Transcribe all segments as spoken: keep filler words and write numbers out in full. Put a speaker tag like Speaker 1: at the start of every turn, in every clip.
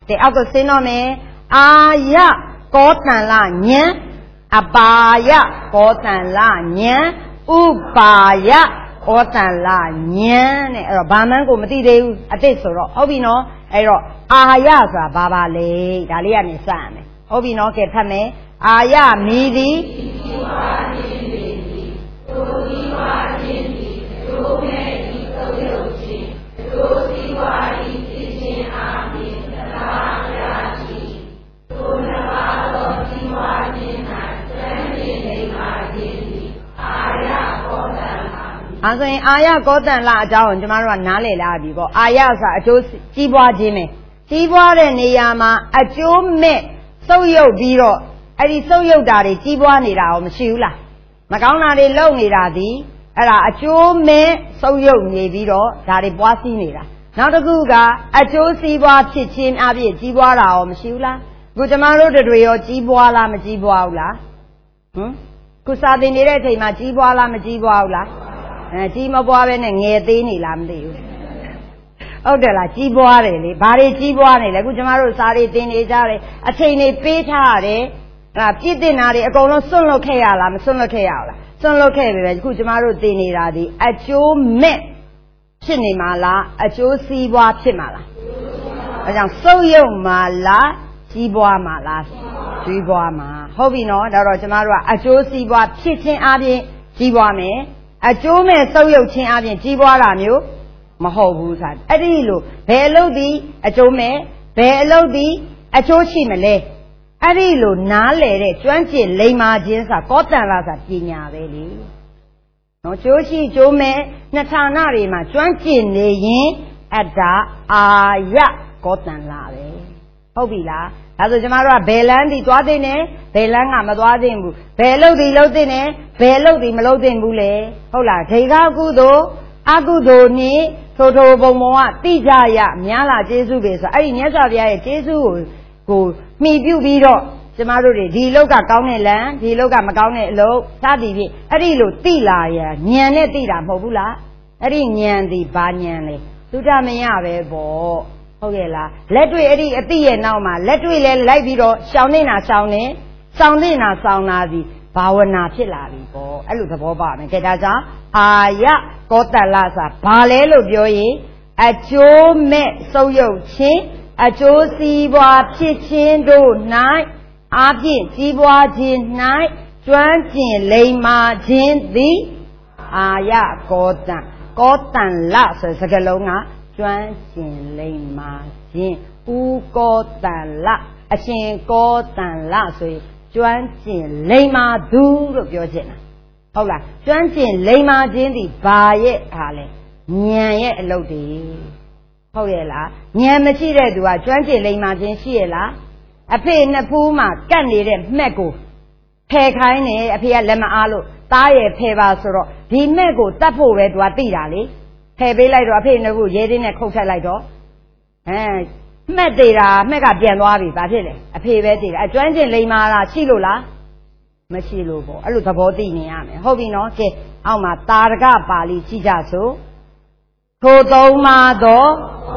Speaker 1: ကဲအောက်ကစင်းတော့မယ်အာယကောတန်လဉာဏ်အပါယကောတန်လဉာဏ်ဥပါယကောတန်လဉာဏ်နဲ့အဲ့တော့ဘာမှန်းကိုမသိသေးဘူးအတိတ်ဆိုတော့ဟုတ်ပြီနော်အဲ့တော့အာယဆိုတာဘာပါလဲဒါလေးကနေစရမယ်ဟုတ်ပြီနော်ကဲဖတ်မယ်အာယမီသည်ဒီဝါခြင်းသည်တို့ဒီဝါခြင်းသည်တို့မဲ့ဒီသုတ်ရုပ်ခြင်းတို့ဒီဝါဒီသိခြင်းအားဖြင့်သဘာဝရှိတို့နဘာတော်ဒီဝါခြင်း၌စံနေနေပါခြင်းသည်အာယကောတန်လအဲဆိုရင်အာယကောတန်လအကြောင်းကိုကျမတို့ကနားလည်လာပြီပေါ့အာယဆိုတာအကျိုးကြီးပွားခြင်းပဲကြီးပွားတဲ့နေရာမှာအကျိုးမဲ့စုပ်ယုပ်ပြီးတော့အဲ့ဒီစုပ်ယုပ်တာတွေကြီးပွားနေတာရောမရှိဘူးလားမကောင်းတာတွေလုပ်နေတာဒီအဲ့ဒါအကျိုးမဲ့စုပ်ယုပ်နေပြီးတော့ဒါတွေပွားစီးနေတာနောက်တစ်ခုကအကျိုးစီးပွားဖြစ်ခြင်းအပြည့်ကြီးပွားတာရောမရှိဘူးလားအခုကျမတို့တွေရောကြီးပွားလားမကြီးပွားဘူးလားဟမ်ခုစာသင်နေတဲ့အချိန်မှာကြီးပွားလားမကြီးပွားဘူးလားအဲကြီးမပွားပဲနဲ့ငယ်သေးနေလားမသိဘူးဟုတ်တယ်လားကြီးပွားတယ်လေဘာတွေကြီးပွားနေလဲအခုကျမတို့စာတွေသင်နေကြတယ်အချိန်တွေပေးထားရတယ်အဲ့ဒါပြည့်တင်တာတွေအကုန်လုံးစွန့်လွတ်ခဲ့ရလားမစွန့်လွတ်ခဲ့ရဘူးလားစွန့်လွတ်ခဲ့ပြီပဲအခုကျမတို့သင်နေတာဒီအကျိုးမဲ့ဖြစ်နေမှာလားအကျိုးစီးပွားဖြစ်မှာလားအဲကြောင့်စုပ်ယုပ်မှာလားကြီးပွားမှာလားကြီးပွားမှာဟုတ်ပြီနော်ဒါတော့ကျမတို့ကအကျိုးစီးပွားဖြစ်ခြင်းအပြင်ကြီးပွားမယ်အကျိုးမဲ့စုပ်ယုပ်ခြင်းအပြင်ကြီးပွားတာမျိုးမဟုတ်ဘူးဆိုတာအဲ့ဒီလိုဘယ်အလုပ်ဒီအကျိုးမဲ့ဘယ်အလုပ်ဒီအကျိုးရှိမလဲအဲ့ဒီလိုနားလေတဲ့ကျွမ်းကျင်လိမ္မာခြင်းဆိုတာကောတန်လဆိုတာပညာပဲလေနော်ကျိုးရှိကျိုးမဲ့နှစ်ဌာနတွေမှာကျွမ်းကျင်နေရင်အတ္တအာယကောတန်လပဲဟုတ်ပြီလားဒါဆိုကျမတို့ကဘယ်လန်းဒီသွားသိနေဘယ်လန်းကမသွားသိဘူးဘယ်လုပ်ဒီလုပ်သိနေဘယ်လုပ်ဒီမလုပ်သိဘူးလေဟုတ်လားဒိဋ္ဌကုသိုလ်အကုသိုလ်နည်းထိုထိုဘုံဘုံကတိကြရများလာကျေးဇူးပဲဆိုအဲ့ဒီမြတ်စွာဘုရားရဲ့ကျေးဇူးကိုကိုမှီပြုပြီးတော့ကျမတို့တွေဒီလောက်ကကောင်းတဲ့လမ်းဒီလောက်ကမကောင်းတဲ့အလုပ်စသည်ဖြင့်အဲ့ဒီလိုတိလာရဉာဏ်နဲ့တိတာမဟုတ်ဘူးလားအဲ့ဒီဉာဏ်ဒီဘာဉာဏ်လဲသုတမယပဲပေါ့ဟုတ်ရဲ့လားလက်တွေ့အဲ့ဒီအတိရဲ့နောက်မှာလက်တွေ့လဲလိုက်ပြီးတော့ရှောင်နေတာရှောင်နေစောင့်နေတာစောင့်လာသည်ဘာဝနာဖြစ်လာပြီပေါ့အဲ့လိုသဘောပေါက်မယ်ကဲဒါကြောင့်အာယကောတလဆိုတာဘာလဲလို့ပြောရင်အကျိုးမဲ့စုပ်ယုပ်ခြင်းအကျိုးစီးပွားဖြစ်ခြင်းတို့၌အာဖြင့်ကြီးပွားခြင်း၌ကျွမ်းကျင်လိမ္မာခြင်းသည်အာယကောတံကောတံလဆိုစကားလုံးကကျွမ်းကျင်လိမ္မာခြင်းဥကောတံလအရှင်ကောတံလဆိုရင်ကျွမ်းကျင်လိမ္မာသူလို့ပြောချင်တာဟုတ်လားကျွမ်းကျင်လိမ္မာခြင်းဒီဘာရဲ့အားလဲဉာဏ်ရဲ့အလုပ်တည်းဟုတ်ရဲ့လားဉာဏ်မရှိတဲ့သူကကျွမ်းကျင်လိမ္မာခြင်းရှိရဲ့လားအဖေနှစ်ဖူးမှာကတ်နေတဲ့မှက်ကိုဖယ်ခိုင်းနေအဖေကလက်မအားလို့သားရဲ့ဖယ်ပါဆိုတော့ဒီမှက်ကိုတတ်ဖို့ပဲသူကသိတာလေဖယ်ပေးလိုက်တော့အဖေနှစ်ဖူးရဲတင်းနဲ့ခုတ်ထက်လိုက်တော့အဲမှက်သေးတာမှက်ကပြန်သွားပြီဘာဖြစ်လဲအဖေပဲသေးတယ်အကျွမ်းကျင်လိမ္မာတာရှိလို့လားမရှိလို့ပေါ့အဲ့လိုသဘောသိနေရမယ်ဟုတ်ပြီနော်ကဲအောက်မှာတာရကပါဠိကြည့်ကြစို့ထိုသုံးပါတော့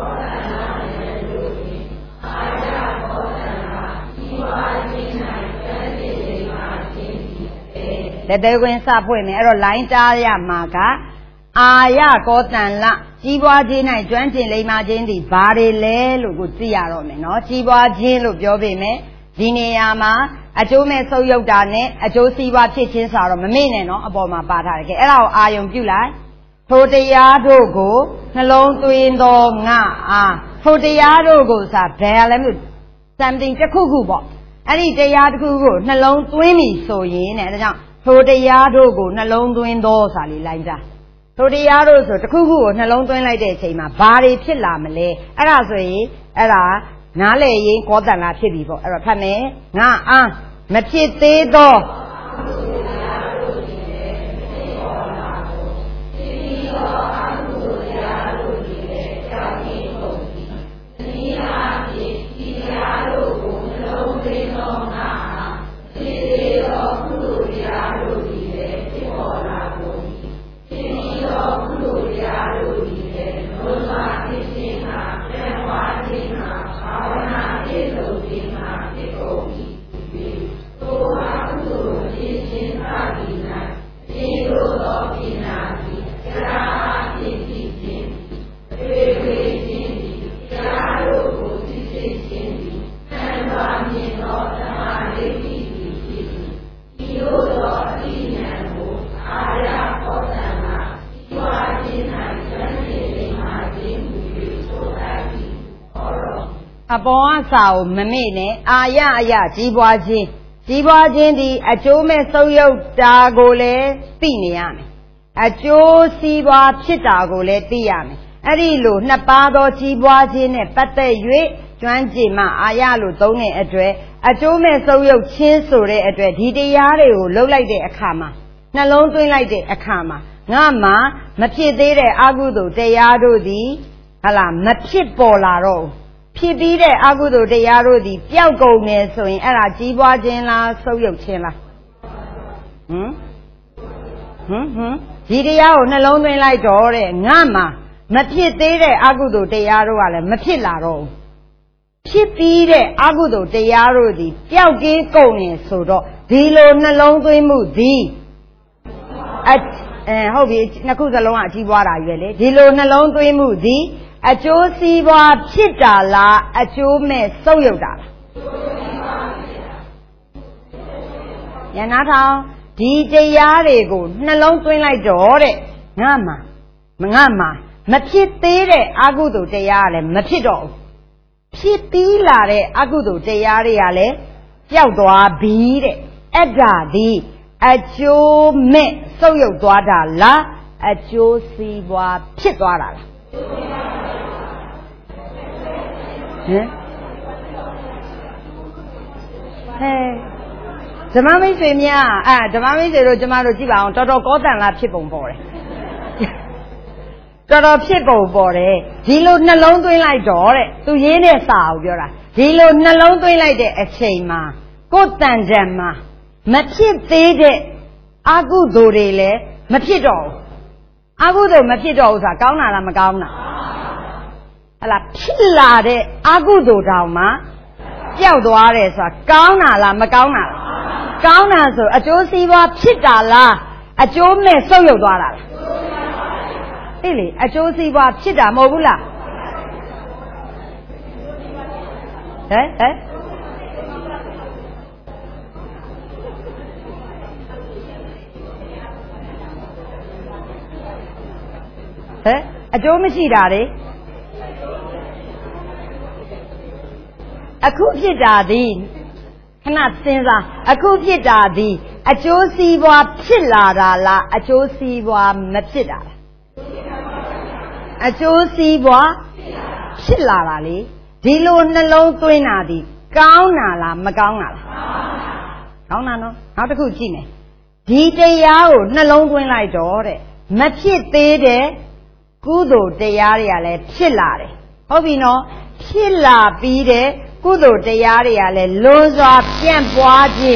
Speaker 1: လက်သေးခွင်းစဖွင့်မယ်အဲ့တော့ line ကြားရမှာကအာယကောတံလကြီးပွားခြင်း၌ကျွမ်းကျင်လိမ္မာခြင်းသည်ဘာတွေလဲလို့ကိုသိရတော့မယ်နော်ကြီးပွားခြင်းလို့ပြောပေမဲ့ဒီနေရာမှာအကျိုးမဲ့ဆုပ်ယုပ်တာနဲ့အကျိုးစီးပွားဖြစ်ခြင်းဆိုတော့မမေ့နဲ့နော်အပေါ်မှာပါထားတယ်ကဲအဲ့ဒါကိုအာယုံပြုလိုက်ထိုတရားတို့ကိုနှလုံးသွင်းသောငါအားထိုတရားတို့ကိုစာဘယ်လဲမျိုး something တစ်ခုခုပေါ့အဲ့ဒီတရားတစ်ခုကိုနှလုံးသွင်းပြီဆိုရင်တဲ့ဒါကြောင့်ထိုတရားတို့ကိုနှလုံးသွင်းသောစာလေးလိုက်ကြထိုတရားတို့ဆိုတစ်ခုခုကိုနှလုံးသွင်းလိုက်တဲ့အချိန်မှာဘာတွေဖြစ်လာမလဲအဲ့ဒါဆိုရင်အဲ့ဒါနားလေရင်ကောတန်လာဖြစ်ပြီပေါ့အဲ့တော့ဖတ်မယ်ငါအားမဖြစ်သေးသောအပေါ်အစာကိုမမေ့နဲ့အာရအရကြီးပွားခြင်းကြီးပွားခြင်းဒီအကျိုးမဲ့ဆုပ်ယုပ်တာကိုလည်းသိနေရမယ်အကျိုးစီးပွားဖြစ်တာကိုလည်းသိရမယ်အဲ့ဒီလိုနှစ်ပါးသောကြီးပွားခြင်းနဲ့ပတ်သက်၍ကျွမ်းကျင်မှအာရလို့သုံးတဲ့အတွက်အကျိုးမဲ့ဆုပ်ယုပ်ခြင်းဆိုတဲ့အတွက်ဒီတရားတွေကိုလှုပ်လိုက်တဲ့အခါမှာနှလုံးသွင်းလိုက်တဲ့အခါမှာငါမှမဖြစ်သေးတဲ့အကုသိုလ်တရားတို့သည်ဟလာမဖြစ်ပေါ်လာတော့ဖြစ်ပြီးတဲ့အကုသိုလ်တရားတို့သည်ပျောက်ကုန်နေဆိုရင်အဲ့ဒါကြီးပွားခြင်းလားဆုပ်ယုပ်ခြင်းလားဟမ်ဟမ်ဟမ်ဒီတရားကိုနှလုံးသွင်းလိုက်တော့တဲ့ငါမှမဖြစ်သေးတဲ့အကုသိုလ်တရားတို့ကလည်းမဖြစ်လာတော့ဘူးဖြစ်ပြီးတဲ့အကုသိုလ်တရားတို့သည်ပျောက်ကင်းကုန်နေဆိုတော့ဒီလိုနှလုံးသွင်းမှုသည်အအဲဟုတ်ပြီနှစ်ခုစလုံးကအကြီးပွားတာကြီးပဲလေဒီလိုနှလုံးသွင်းမှုသည်အကျိုးစီးပွားဖြစ်တာလားအကျိုးမဲ့ဆုပ်ယုပ်တာလားညနာထောင်ဒီတရားတွေကိုနှလုံးသွင်းလိုက်တော့တဲ့ငါမှမငါမှမဖြစ်သေးတဲ့အကုသိုလ်တရားကလည်းမဖြစ်တော့ဘူးဖြစ်ပြီးလာတဲ့အကုသိုလ်တရားတွေကလည်းပျောက်သွားပြီတဲ့အဲ့ဒါဒီအကျိုးမဲ့ဆုပ်ယုပ်သွားတာလားအကျိုးစီးပွားဖြစ်သွားတာလားဟမ်ဟဲ့ဓမ္မမိတ်ဆွေများအဲဓမ္မမိတ်ဆွေတို့ကျမတို့ကြည့်ပါအောင်တော်တော်ကောတန်လားဖြစ်ပုံပေါ်တယ်တော်တော်ဖြစ်ပုံပေါ်တယ်ဒီလိုနှလုံးသွင်းလိုက်တော့တဲ့သူရင်းတဲ့စာကိုပြောတာဒီလိုနှလုံးသွင်းလိုက်တဲ့အချိန်မှာကိုယ်တန်ကြံမှာမဖြစ်သေးတဲ့အကုသိုလ်တွေလည်းမဖြစ်တော့ဘူးအကုသိုလ်မဖြစ်တော့ဘူးဆိုတာကောင်းတာလားမကောင်းတာဟလာဖြစ်လာတဲ့အကုသိုလ်တောင်မှပျောက်သွားတယ်ဆိုတာကောင်းတာလားမကောင်းတာလားကောင်းတာဆိုအကျိုးစီးပွားဖြစ်တာလားအကျိုးမဲ့ဆုပ်ယုပ်သွားတာလားအေးလေအကျိုးစီးပွားဖြစ်တာမဟုတ်ဘူးလားဟဲ့ဟဲ့ဟဲ့အကျိုးမရှိတာလေအခုဖြစ်တာသည်ခဏစဉ်းစားအခုဖြစ်တာသည်အကျိုးစီးပွားဖြစ်လာတာလားအကျိုးစီးပွားမဖြစ်တာလားအကျိုးစီးပွားဖြစ်လာတာလေဒီလိုနှလုံးသွင်းတာဒီကောင်းတာလားမကောင်းတာလားကောင်းတာနော်နောက်တစ်ခုကြည့်မယ်ဒီတရားကိုနှလုံးသွင်းလိုက်တော့တဲ့မဖြစ်သေးတဲ့ကုသိုလ်တရားတွေကလည်းဖြစ်လာတယ်ဟုတ်ပြီနော်ဖြစ်လာပြီးတဲ့ကုသိုလ်တရားတွေကလည်းလွန်စွာပြန့်ပွားခြင်း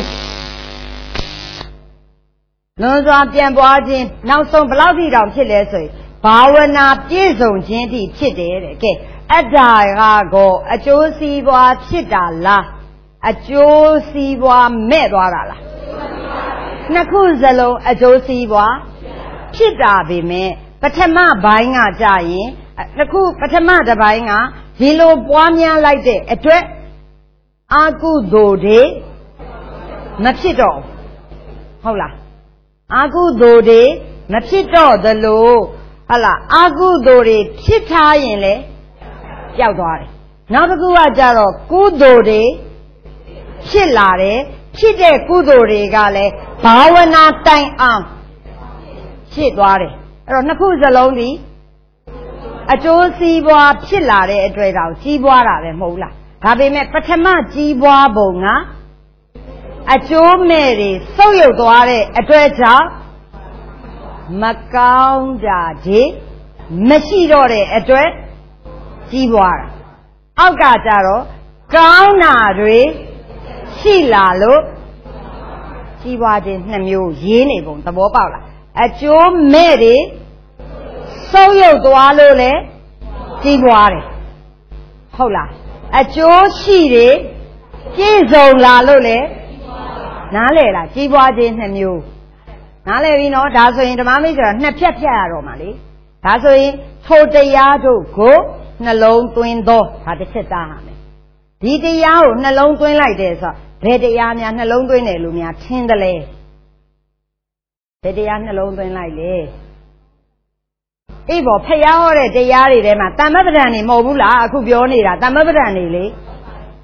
Speaker 1: လွန်စွာပြန့်ပွားခြင်းနောက်ဆုံးဘယ်လောက်ထိတောင်ဖြစ်လဲဆိုရင်ဘာဝနာပြည့်စုံခြင်းထိဖြစ်တယ်တဲ့ကဲအတ္တကောအကျိုးစီးပွားဖြစ်တာလားအကျိုးစီးပွားမဲ့သွားတာလားနှစ်ခုစလုံးအကျိုးစီးပွားဖြစ်တာပေမဲ့ပထမပိုင်းကကြာရင်တစ်ခုပထမတစ်ပိုင်းကဒီလိုပွားများလိုက်တဲ့အတွက်အာကုသိုလ်တွေမဖြစ်တော့ဟုတ်လားအာကုသိုလ်တွေမဖြစ်တော့သလိုဟုတ်လားအာကုသိုလ်တွေဖြစ်ထားရင်လည်းပျောက်သွားတယ်နောက်တစ်ခုကကြတော့ကုသိုလ်တွေဖြစ်လာတယ်ဖြစ်တဲ့ကုသိုလ်တွေကလည်းဘာဝနာတိုင်အောင်ဖြစ်သွားတယ်အဲ့တော့နှစ်ခုစလုံးဒီအကျိုးစီးပွားဖြစ်လာတဲ့အတွက်တောင်ကြီးပွားတာပဲမဟုတ်လားဒါပေမဲ့ပထမကြီးပွားပုံကအကျိုးမဲ့တွေဆုပ်ယုပ်သွားတဲ့အတွက်ကြောင့်မကောင်းတာတွေမရှိတော့တဲ့အတွက်ကြီးပွားတာအောက်ကကြတော့ကောင်းတာတွေရှိလာလို့ကြီးပွားခြင်းနှစ်မျိုးရေးနေပုံသဘောပေါက်လားအကျိုးမဲ့တွေဆုပ်ယုပ်သွားလို့လေကြီးပွားတယ်ဟုတ်လားအကျိုးရှိတွေပြည့်စုံလာလို့လေနားလေလားကြီးပွားခြင်းနှစ်မျိုးနားလေပြီနော်ဒါဆိုရင်ဓမ္မမိတ်ဆိုတာနှစ်ဖြတ်ဖြတ်ရတော့မှာလေဒါဆိုရင်ထိုတရားတို့ကိုနှလုံးသွင်းသောဒါတစ်ချက်သားဟာမယ်ဒီတရားကိုနှလုံးသွင်းလိုက်တယ်ဆိုဘယ်တရားများနှလုံးသွင်းတယ်လို့များထင်တယ်လေဘယ်တရားနှလုံးသွင်းလိုက်လေအေးပေါ့ဖျားဟောတဲ့တရားတွေထဲမှာတမ္မပဒံနေမဟုတ်ဘူးလားအခုပြောနေတာတမ္မပဒံနေလေ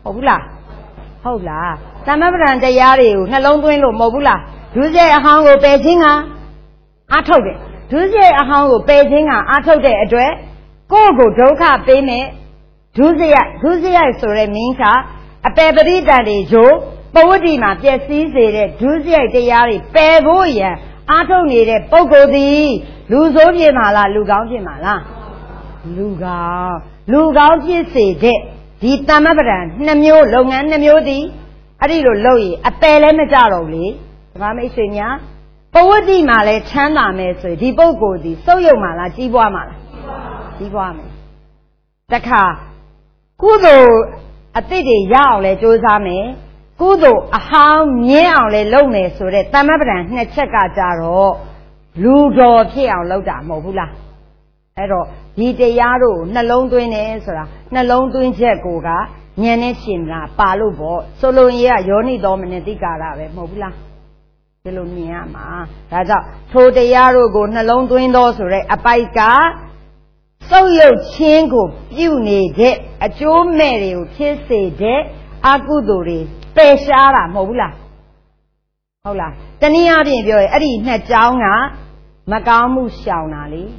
Speaker 1: ဟုတ်ဘူးလားဟုတ်လားသမဗရံတရားတွေကိုနှလုံးသွင်းလို့မဟုတ်ဘူးလားဒုစရိုက်အဟောင်းကိုပယ်ခြင်းကအားထုတ်တယ်ဒုစရိုက်အဟောင်းကိုပယ်ခြင်းကအားထုတ်တဲ့အတွက်ကိုယ့်ကိုဒုက္ခပေးမယ်ဒုစရိုက်ဒုစရိုက်ဆိုတဲ့မင်းကအပေပရိတန်တွေဂျိုးပဝတ္တိမှာပျက်စီးစေတဲ့ဒုစရိုက်တရားတွေပယ်ဖို့ရန်အားထုတ်နေတဲ့ပုဂ္ဂိုလ်သည်လူဆိုးဖြစ်မှာလားလူကောင်းဖြစ်မှာလားလူကောင်းလူကောင်းဖြစ်စေတဲ့ဒီတမ္မပဒံနှစ်မျိုးလုပ်ငန်းနှစ်မျိုးသည်အဲ့ဒီလိုလုပ်ရင်အပယ်လည်းမကြတော့ဘူးလေဓမ္မမိတ်ဆွေများပဝတ္တိမှာလည်းချမ်းသာမယ်ဆိုရင်ဒီပုဂ္ဂိုလ်ဒီစုပ်ယုံမှာလားကြီးပွားမှာလားကြီးပွားမယ်တခါကုသိုလ်အတိတ်တွေရအောင်လဲကြိုးစားမယ်ကုသိုလ်အဟောင်းမြင်းအောင်လဲလုပ်မယ်ဆိုတဲ့တမ္မပဒံနှစ်ချက်ကကြတော့လူတော်ဖြစ်အောင်လုပ်တာမဟုတ်ဘူးလားအဲ့တော့ဒီတရားတို့နှလုံးသွင်းတယ်ဆိုတာနှလုံးသွင်းချက်ကိုကဉာဏ်နဲ့ရှင်လားပါလို့ပေါ့ဆိုလိုရင်ကယောနိတော်မနတိကာရပဲမဟုတ်ဘူးလားဒီလိုမြင်ရမှာဒါကြောင့်ထိုတရားတို့ကိုနှလုံးသွင်းသောဆိုတဲ့အပိုက်ကစုပ်ယုပ်ခြင်းကိုပြုနေတဲ့အကျိုးမဲ့တွေကိုဖြစ်စေတဲ့အကုသိုလ်တွေပယ်ရှားတာမဟုတ်ဘူးလားဟုတ်လားတနည်းအားဖြင့်ပြောရင်အဲ့ဒီနှစ်ကြောင်းကမကောင်းမှုရှောင်တာလေ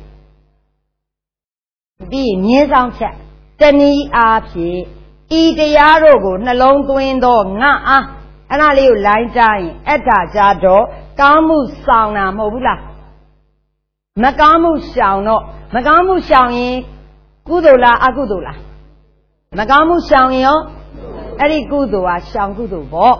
Speaker 1: ပြီးမြင်းဆောင်ချက်တနည်းအားဖြင့်ဤတရားတို့ကိုနှလုံးသွင်းသောငါအားအဲ့ဒါလေးကိုလိုင်းကြရင်အတ္တကြတော့ကောင်းမှုဆောင်တာမဟုတ်ဘူးလားမကောင်းမှုရှောင်တော့မကောင်းမှုရှောင်ရင်ကုသိုလ်လားအကုသိုလ်လားမကောင်းမှုရှောင်ရင်ရောအဲ့ဒီကုသိုလ်ဟာရှောင်ကုသိုလ်ပေါ့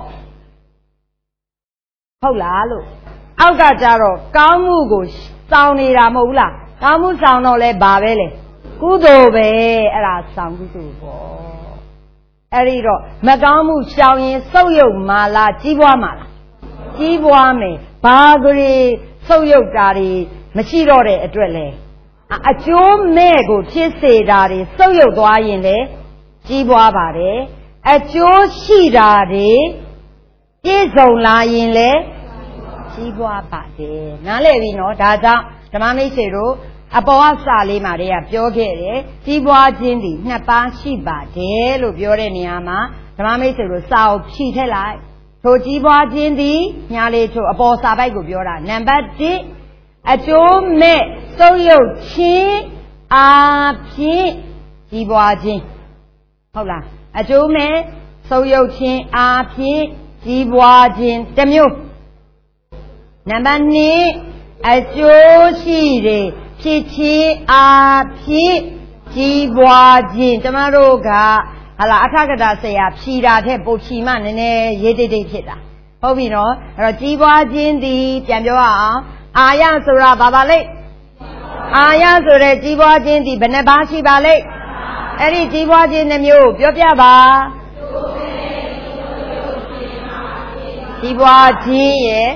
Speaker 1: ဟုတ်လားလို့အောက်ကကြတော့ကောင်းမှုကိုစောင်နေတာမဟုတ်ဘူးလားကောင်းမှုဆောင်တော့လဲဘာပဲလဲကုသိုလ်ပဲအဲ့ဒါဆောင်ကုသိုလ်ပေါ့အဲ့ဒီတော့မကောင်းမှုရှောင်ရင်စုပ်ယုပ်မာလားကြီးပွားမာလားကြီးပွားမယ်ဘာကြိစုပ်ယုပ်တာတွေမရှိတော့တဲ့အတွက်လဲအကျိုးမဲ့ကိုဖြစ်စေတာတွေစုပ်ယုပ်သွားရင်လေကြီးပွားပါတယ်အကျိုးရှိတာတွေပြည့်စုံလာရင်လေကြီးပွားပါတယ်နားလည်ပြီနော်ဒါကြောင့်ဓမ္မမိတ်ဆွေတို့အပေါ်အစလေးမှာတည်းကပြောခဲ့တယ်ကြီးပွားခြင်းဒီနှစ်ပါးရှိပါတယ်လို့ပြောတဲ့နေရာမှာဓမ္မမိတ်ဆွေတို့စာအုပ်ဖြည့်ထည့်လိုက်ထိုကြီးပွားခြင်းဒီညာလေးထိုအပေါ်စာပိုက်ကိုပြောတာနံပါတ်တစ်အကျိုးမဲ့စုပ်ယုပ်ခြင်းအားဖြင့်ကြီးပွားခြင်းဟုတ်လားအကျိုးမဲ့စုပ်ယုပ်ခြင်းအားဖြင့်ကြီးပွားခြင်းတစ်မျိုးနံပါတ်နှစ်အကျိုးရှိတယ်ဖြစ်ခြင်းအားဖြင့်ကြီးပွားခြင်းကျမတို့ကဟာလာအထကတာဆရာဖြီတာထက်ပိုဖြီမှနည်းနည်းရေးတိတ်တိတ်ဖြစ်တာဟုတ်ပြီနော်အဲ့တော့ကြီးပွားခြင်းဒီပြန်ပြောရအောင်အာရဆိုတာဘာပါလိမ့်အာရဆိုတဲ့ကြီးပွားခြင်းဒီဘယ်နှပါးရှိပါလိမ့်အဲ့ဒီကြီးပွားခြင်းနှမျိုးပြောပြပါကြီးပွားခြင်းရဲ့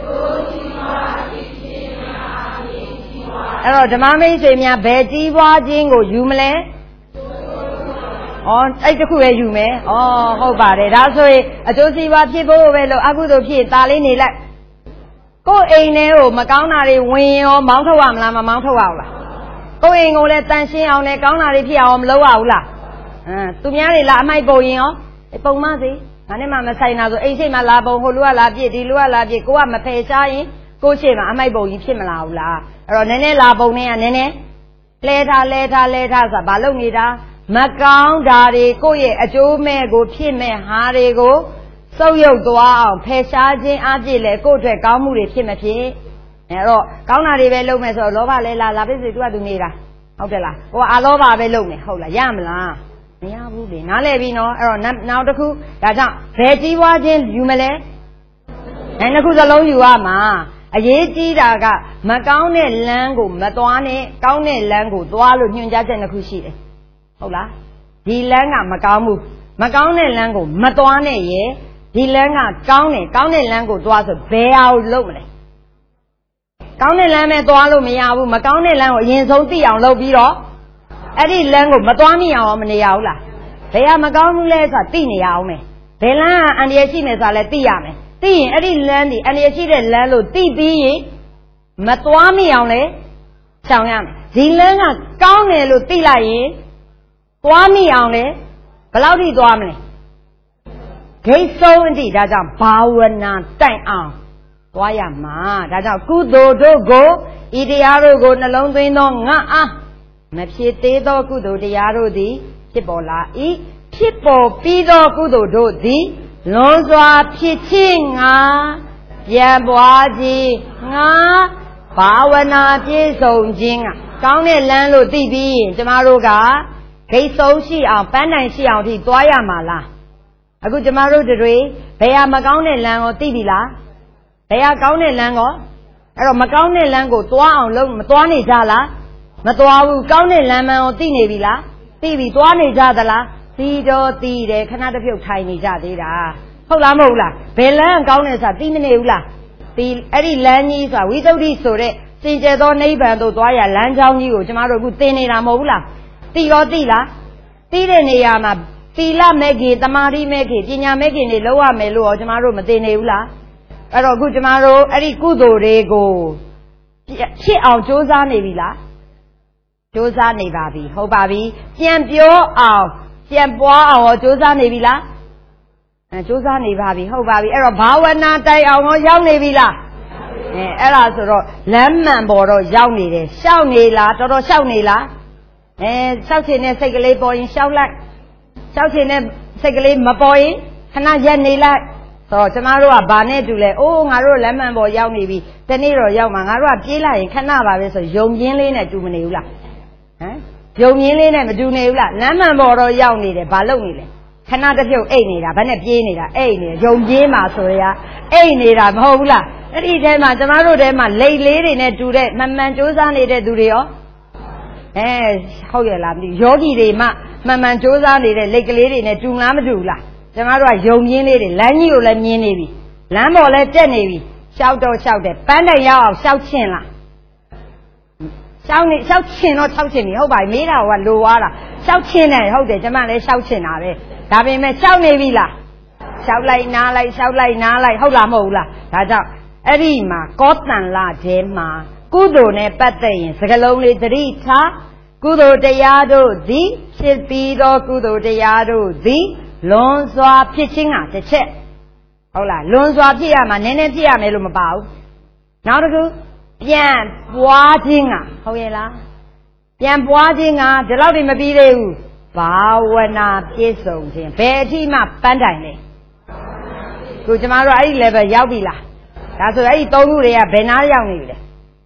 Speaker 1: အဲ့တော့ဓမ္မမိတ်ဆွေများဘယ်ကြီးပွားခြင်းကိုယူမလဲဩအဲ့တခုပဲယူမယ်ဩဟုတ်ပါတယ်ဒါဆိုရင်အကျိုးစီးပွားဖြစ်ဖို့ပဲလို့အကုသိုလ်ဖြစ်တာလေးနေလိုက်ကိုယ်အိမ်ထဲကိုမကောင်းတာတွေဝင်ရောမောင်းထုတ်ရမလားမမောင်းထုတ်ရဘူးလားကိုယ်အိမ်ကိုလည်းတန်ရှင်းအောင်လည်းကောင်းတာတွေဖြစ်အောင်မလုပ်ရဘူးလားဟမ်သူများတွေလာအမိုက်ပုံရင်ရောပုံမစေငါနဲ့မှမဆိုင်တာဆိုအိမ်ရှိမှလာပုံဟိုလူကလာပြစ်ဒီလူကလာပြစ်ကိုကမဖယ်ရှားရင်ကိုရှိမှအမိုက်ပုံကြီးဖြစ်မလာဘူးလားအဲ့တော့နည်းနည်းလာပုံနဲ့ကနည်းနည်းလဲထားလဲထားလဲထားဆိုတာဘာလုပ်နေတာမကောင်းတာတွေကိုယ့်ရဲ့အကျိုးမဲ့ကိုဖြစ်မဲ့ဟာတွေကိုစုပ်ယုပ်သွားအောင်ဖယ်ရှားခြင်းအပြည့်လဲကိုယ့်အတွက်ကောင်းမှုတွေဖြစ်မဖြစ်အဲ့တော့ကောင်းတာတွေပဲလုပ်မယ်ဆိုတော့လောဘလဲလာလာပြည့်စုံသူကသူနေတာဟုတ်တယ်လားကိုကအလောဘပဲလုပ်မယ်ဟုတ်လားရမလားမရဘူးလေနားလည်ပြီနော်အဲ့တော့နောက်တစ်ခုဒါကြောင့်ဘယ်ကြီးပွားခြင်းယူမလဲအဲ့နှစ်ခုစလုံးယူရမှာအရေးကြီးတာကမကောင်းတဲ့လမ်းကိုမသွားနဲ့ကောင်းတဲ့လမ်းကိုသွားလို့ညွှန်ကြားချက်နှစ်ခုရှိတယ်ဟုတ်လားဒီလမ်းကမကောင်းဘူးမကောင်းတဲ့လမ်းကိုမသွားနဲ့ရေဒီလမ်းကကောင်းတယ်ကောင်းတဲ့လမ်းကိုသွားဆိုဘယ်အောင်လုပ်မလဲကောင်းတဲ့လမ်းပဲသွားလို့မရဘူးမကောင်းတဲ့လမ်းကိုအရင်ဆုံးသိအောင်လုပ်ပြီးတော့အဲ့ဒီလမ်းကိုမသွားမိအောင်မနေရဘူးလားဘယ်ဟာမကောင်းဘူးလဲဆိုတာသိနေရအောင်မယ်ဘယ်လမ်းကအန္တရာယ်ရှိနေဆိုတာလဲသိရမယ်သိရင်အဲ့ဒီလမ်းဒီအန္တရာယ်ရှိတဲ့လမ်းလို့သိပြီးရင်မသွားမိအောင်လဲရှောင်ရမယ်ဒီလမ်းကကောင်းတယ်လို့သိလိုက်ရင်သွားမိအောင်လဲဘယ်လောက်ထိသွားမလဲ给送的大家把文呐带啊，多呀嘛，大家古多多个，一点牙肉个那龙对喏啊啊，那撇得到古多的牙肉的，撇不拉一，撇不比到古多多的，龙爪撇青啊，撇不阿吉啊，把文呐撇送进啊，刚才拦路对比，怎么路个？给送西啊，本来西啊的多呀嘛啦。啊！佢做乜路對對？俾阿咪講你兩個對比啦，俾阿講你兩個，အဲ့တော့မကောင်းတဲ့လမ်းကိုတွားအောင်လုပ်မတွားနေကြလားမတွားဘူးကောင်းတဲ့လမ်းမှန်ကိုသိနေပြီလားသိပြီတွားနေကြသလားသိတော့သိတယ်ခဏတစ်ပြုတ်ထိုင်နေကြသေးတာဟုတ်လားမဟုတ်လားဘယ်လမ်းကောင်းတယ်ဆိုတာသိမနေဘူးလားဒီအဲ့ဒီလမ်းကြီးဆိုတာဝိသုဒ္ဓိဆိုတဲ့စင်ကြယ်သောနိဗ္ဗာန်သို့သွားရလမ်းကြောင်းကြီးကိုကျမတို့အခုသင်နေတာမဟုတ်ဘူးလားသိရောသိလားသိတဲ့နေရာမှာသီလမဲ့ကြီးတမာတိမဲ့ကြီးပညာမဲ့ကြီးနေလောက်ရမယ်လို့ရောကျမတို့မသိနေဘူးလားအဲ့တော့အခုကျမတို့အဲ့ဒီကုသိုလ်တွေကိုဖြစ်အောင်ကြိုးစားနေပြီလားကြိုးစားနေပါပြီဟုတ်ပါပြီပြန်ပြောအောင်ပြန်ပွားအောင်ရောကြိုးစားနေပြီလားအဲကြိုးစားနေပါပြီဟုတ်ပါပြီအဲ့တော့ဘာဝနာတိုက်အောင်ရောရောက်နေပြီလားအဲအဲ့ဒါဆိုတော့လမ်းမှန်ပေါ်တော့ရောက်နေတယ်ရှောက်နေလားတော်တော်ရှောက်နေလားအဲရှောက်ချင်တဲ့စိတ်ကလေးပေါ်ရင်ရှောက်လိုက်ရှောက်ချင်တဲ့စိတ်ကလေးမပေါ်ရင်ခဏရက်နေလိုက်ဆိုတော့ကျမတို့ကဘာနဲ့တူလဲအိုးငါတို့လမ်းမှန်ပေါ်ရောက်နေပြီတနေ့တော့ရောက်မှာငါတို့ကပြေးလိုက်ရင်ခဏပါပဲဆိုယုံပြင်းလေးနဲ့တူမနေဘူးလားဟမ်ယုံပြင်းလေးနဲ့မတူနေဘူးလားလမ်းမှန်ပေါ်တော့ရောက်နေတယ်ဘာလုပ်နေလဲခဏတစ်ပြုတ်အိတ်နေတာဘာနဲ့ပြေးနေတာအိတ်နေယုံပြင်းမှာဆိုရအိတ်နေတာမဟုတ်ဘူးလားအဲ့ဒီထဲမှာကျမတို့ထဲမှာလိတ်လေးတွေနဲ့တူတဲ့မှန်မှန်စူးစမ်းနေတဲ့သူတွေရောအဲဟုတ်ရဲ့လားမသိယောဂီတွေမှမှန်မှန်စူးစမ်းနေတဲ့လိတ်ကလေးတွေနဲ့တူလားမတူဘူးလားကျမတို့ကယုံပြင်းလေးတွေလမ်းကြီးကိုလည်းမြင်နေပြီလမ်းပေါ်လည်းတက်နေပြီရှောက်တော့ရှောက်တယ်ပန်းတိုင်ရောက်အောင်ရှောက်ချင်လားရှောက်နေရှောက်ချင်တော့ရှောက်ချင်ပြီဟုတ်ပါပြီမေးတာကလိုသွားတာရှောက်ချင်တယ်ဟုတ်တယ်ကျမလည်းရှောက်ချင်တာပဲဒါပေမဲ့ရှောက်နေပြီလားရှောက်လိုက်နားလိုက်ရှောက်လိုက်နားလိုက်ဟုတ်လားမဟုတ်ဘူးလားဒါကြောင့်အဲ့ဒီမှာကောတန်လာထဲမှာကုသိုလ်နဲ့ပတ်သက်ရင်စကလုံးလေးသတိထားကုသိုလ်တရားတို့သည်ဖြစ်ပြီးသောကုသိုလ်တရားတို့သည်လွန်စွာဖြစ်ခြင်းကတစ်ချက်ဟုတ်လားလွန်စွာဖြစ်ရမှာနည်းနည်းဖြစ်ရမယ်လို့မပါဘူးနောက်တစ်ခုပြန်ပွားခြင်းကဟုတ်ရဲ့လားပြန်ပွားခြင်းကဒီလောက်တွေမပြီးသေးဘူးဘာဝနာပြည့်စုံခြင်းဘယ်အထိမှပန်းတိုင်လဲခုကျမတို့အဲ့ဒီ level ရောက်ပြီလားဒါဆိုအဲ့ဒီသုံးခုတွေကဘယ်နာရောက်နေပြီလဲ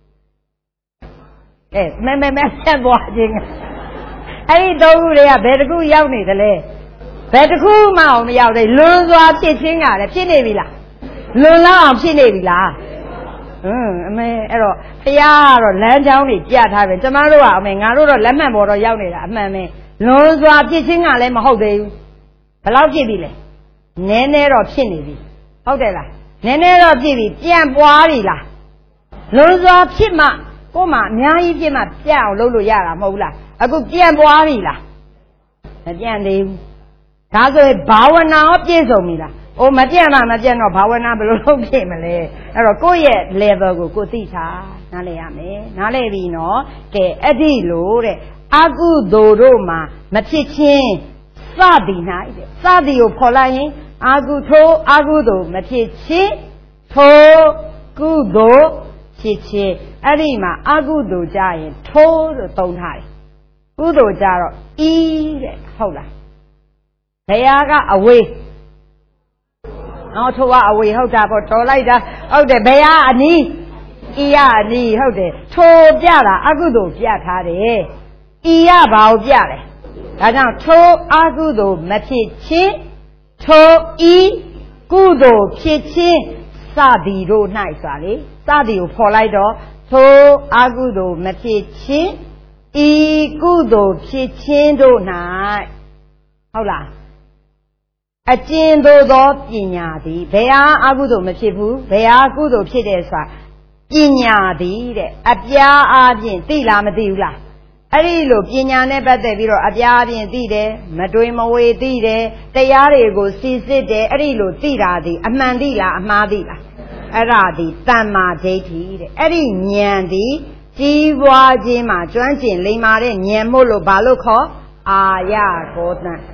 Speaker 1: ကဲမဲမဲမဲဆက်ပွားခြင်းအဲ့ဒီသုံးခုတွေကဘယ်တစ်ခုရောက်နေသလဲဘယ်တစ်ခုမှမရောက်သေးလွန်စွာဖြစ်ခြင်းကလည်းဖြစ်နေပြီလားလွန်လောက်အောင်ဖြစ်နေပြီလားဟွန်းအမေအဲ့တော့ဖရာကတော့လမ်းကြောင်းတွေပြထားပဲကျမတို့ကအမေငါတို့တော့လက်မှန်ပေါ်တော့ရောက်နေတာအမှန်ပဲလွန်စွာဖြစ်ခြင်းကလည်းမဟုတ်သေးဘူးဘယ်လောက်ဖြစ်ပြီလဲနည်းနည်းတော့ဖြစ်နေပြီဟုတ်တယ်လားနည်းနည်းတော့ဖြစ်ပြီပြန်ပွားပြီလားလွန်စွာဖြစ်မှကို့မှာအများကြီးဖြစ်မှပြတ်အောင်လုပ်လို့ရတာမဟုတ်ဘူးလားအခုပြန်ပွားပြီလားမပြန်သေးဘူးဒါဆိုရင်ဘာဝနာရောပြည့်စုံပြီလား။အိုမပြတ်မှမပြတ်တော့ဘာဝနာဘယ်လိုလုပ်ဖြစ်မလဲ။အဲ့တော့ကိုယ့်ရဲ့ level ကိုကိုသိထားနားလည်ရမယ်။နားလည်ပြီနော်။ကဲအဲ့ဒီလိုတဲ့အကုသိုလ်တို့မှာမဖြစ်ချင်းစသည်၌တဲ့။စသည်ကိုခေါ်လိုက်ရင်အကုထိုးအကုသိုလ်မဖြစ်ချင်းထိုးကုသိုလ်ဖြစ်ချင်းအဲ့ဒီမှာအကုသိုလ်ကြရင်ထိုးလို့သုံးထားတယ်။ကုသိုလ်ကြတော့ဤတဲ့ဟုတ်လား။ဘုရားကအဝေးနော်ထိုးကအဝေးဟုတ်တာပေါ့တော်လိုက်တာဟုတ်တယ်ဘုရားအနီးဤရအနီးဟုတ်တယ်ထိုးပြတာအကုသိုလ်ပြထားတယ်ဤရဘာကိုပြတယ်ဒါကြောင့်ထိုးအကုသိုလ်မဖြစ်ချင်းထိုးဤကုသိုလ်ဖြစ်ချင်းစသည်တို့၌ဆိုတာလေစသည်ကိုဖော်လိုက်တော့ထိုးအကုသိုလ်မဖြစ်ချင်းဤကုသိုလ်ဖြစ်ချင်းတို့၌ဟုတ်လားအကျဉ်သို့သောပညာသည်ဘယ်ဟာအကုသိုလ်မဖြစ်ဘူးဘယ်ဟာကုသိုလ်ဖြစ်တယ်ဆိုတာပညာသည်တဲ့အပြားအားဖြင့်သိလားမသိဘူးလားအဲ့ဒီလိုပညာနဲ့ပတ်သက်ပြီးတော့အပြားအားဖြင့်သိတယ်မတွေးမဝေသိတယ်တရားတွေကိုစီစစ်တယ်အဲ့ဒီလိုသိတာသည်အမှန်သိလားအမှားသိလားအဲ့ဒါသည်တမ္မာဒိဋ္ဌိတဲ့အဲ့ဒီဉာဏ်သည်ကြီးပွားခြင်းမှာကျွမ်းကျင်လိမ္မာတဲ့ဉာဏ်မို့လို့ဘာလို့ခေါ်အာယကောတံ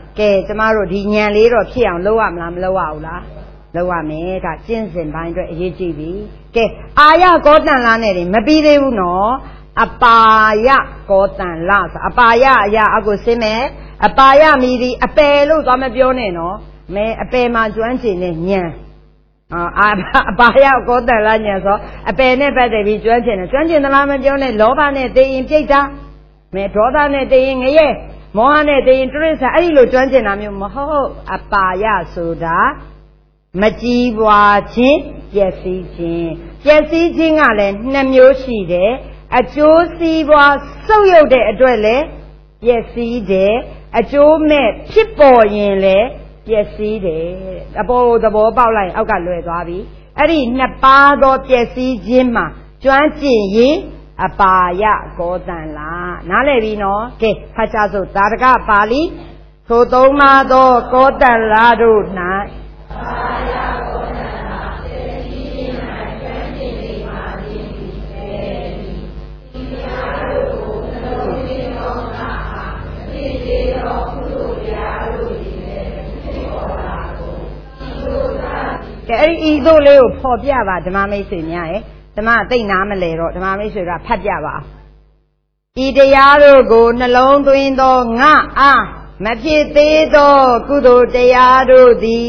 Speaker 1: ကဲကျမတို့ဒီဉာဏ်လေးတော့ဖြစ်အောင်လုပ်ရမလားမလုပ်ရဘူးလားလုပ်ရမယ်ဒါကျင့်စဉ်ပိုင်းအတွက်အရေးကြီးပြီကဲအာယကောတန်လာနဲ့နေမပြီးသေးဘူးနော်အပါယကောတန်လာဆိုအပါယအရာအကိုစင်းမယ်အပါယမိဒီအပယ်လို့သွားမပြောနဲ့နော်မဲအပယ်မှာကျွမ်းကျင်တဲ့ဉာဏ်အာအပါယကောတန်လာဉာဏ်ဆိုအပယ်နဲ့ပတ်သက်ပြီးကျွမ်းကျင်တယ်ကျွမ်းကျင်သလားမပြောနဲ့လောဘနဲ့သိရင်ပြိတ်တာမဲဒေါသနဲ့သိရင်ငရဲမောဟနဲ့သိရင်တရစ္ဆာန်အဲ့ဒီလိုကျွမ်းကျင်တာမျိုးမဟုတ်အပါယဆိုတာမကြည်ပွားခြင်းပျက်စီးခြင်းပျက်စီးခြင်းကလည်းနှစ်မျိုးရှိတယ်အကျိုးစီးပွားဆုပ်ယုပ်တဲ့အတွက်လည်းပျက်စီးတယ်အကျိုးမဲ့ဖြစ်ပေါ်ရင်လည်းပျက်စီးတယ်အပေါ်သဘောပေါက်လိုက်အောက်ကလွယ်သွားပြီအဲ့ဒီနှစ်ပါးသောပျက်စီးခြင်းမှာကျွမ်းကျင်ရင်အပါယကောတန်လာနားလည်ပြီနော်ကဲဖတ်ကြစို့သာဓကပါဠိထိုသုံးပါးသောကောတန်လာတို့၌အာယကောတန်လာပျက်စီးခြင်း၌ကျွမ်းကျင်နေပါသည်ပဲဒီတရားတို့ကိုနှလုံးသွင်းသောအခါဖြစ်စေသောကုသိုလ်တရားတို့သည်လည်းဖြစ်ပေါ်လာကုန်ဤသို့သာကဲအဲ့ဒီဤသို့လေးကိုဖော်ပြပါဓမ္မမိတ်ဆွေများရဲ့ဓမ္မသိနာမလဲတော့ဓမ္မမိတ်ဆွေကဖတ်ပြပါဤတရားတို့ကိုနှလုံးသွင်းသောငါအားမဖြစ်သေးသောကုသိုလ်တရားတို့သည်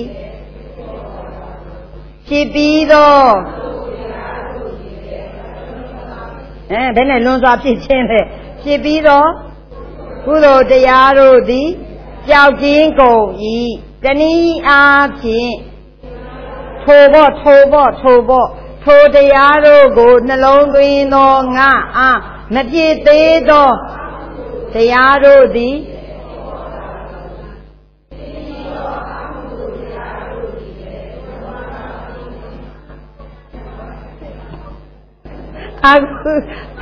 Speaker 1: ဖြစ်ပြီးသောအဲဘယ်နဲ့လွန်စွာဖြစ်ခြင်းလဲဖြစ်ပြီးသောကုသိုလ်တရားတို့သည်ပျောက်ကင်းကုန်၏တနည်းအားဖြင့်ထိုဖို့ထိုဖို့ထိုဖို့ထိုတရားတို့ကိုနှလုံးသွင်းသောငါအားမဖြစ်သေးသောတရားတို့သည်အာကု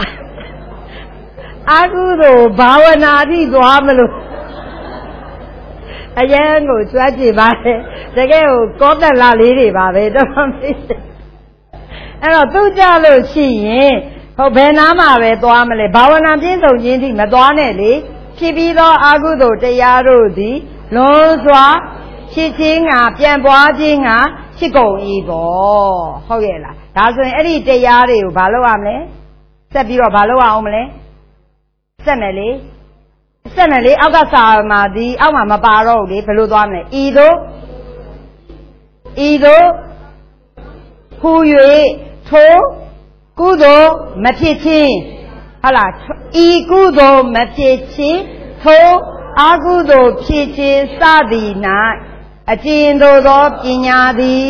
Speaker 1: အာကုတို့ဘာဝနာတိသွားမလို့အရင်ကိုကြွားကြည့်ပါလေတကယ်ကိုကောတက်လာလေးတွေပါပဲတော့မရှိအဲ့တော့သူကြလို့ရှိရင်ဟုတ်ဘယ်နာမှာပဲသွားမလဲဘာဝနာပြည့်စုံခြင်းထိမသွားနဲ့လေဖြစ်ပြီးသောအာဟုသောတရားတို့သည်လွန်စွာဖြစ်ခြင်းကပြန်ပွားခြင်းကဖြစ်ကုန်၏ပေါ့ဟုတ်ရဲ့လားဒါဆိုရင်အဲ့ဒီတရားတွေကိုဘာလုပ်ရမလဲဆက်ပြီးတော့ဘာလုပ်ရအောင်မလဲဆက်မယ်လေဆက်မယ်လေအောက်ကစာမှာဒီအောက်မှာမပါတော့ဘူးလေဘယ်လိုသွားမလဲဤသို့ဤသို့ဟူ၍ထိုကုသိုလ်မဖြစ်ခြင်းဟုတ်လားဤကုသိုလ်မဖြစ်ခြင်းထိုအကုသိုလ်ဖြစ်ခြင်းစသည်၌အကျဉ်သို့သောပညာသည်